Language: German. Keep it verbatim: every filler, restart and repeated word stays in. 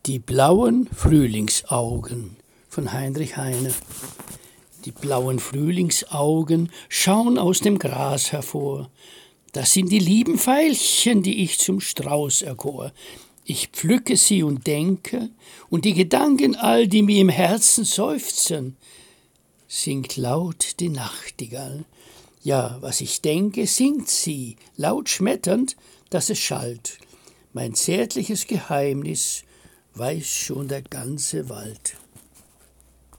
Die blauen Frühlingsaugen von Heinrich Heine. Die blauen Frühlingsaugen schauen aus dem Gras hervor. Das sind die lieben Veilchen, die ich zum Strauß erkor. Ich pflücke sie und denke, und die Gedanken all, die mir im Herzen seufzen, singt laut die Nachtigall. Ja, was ich denke, singt sie, laut schmetternd, dass es schallt. Mein zärtliches Geheimnis weiß schon der ganze Wald.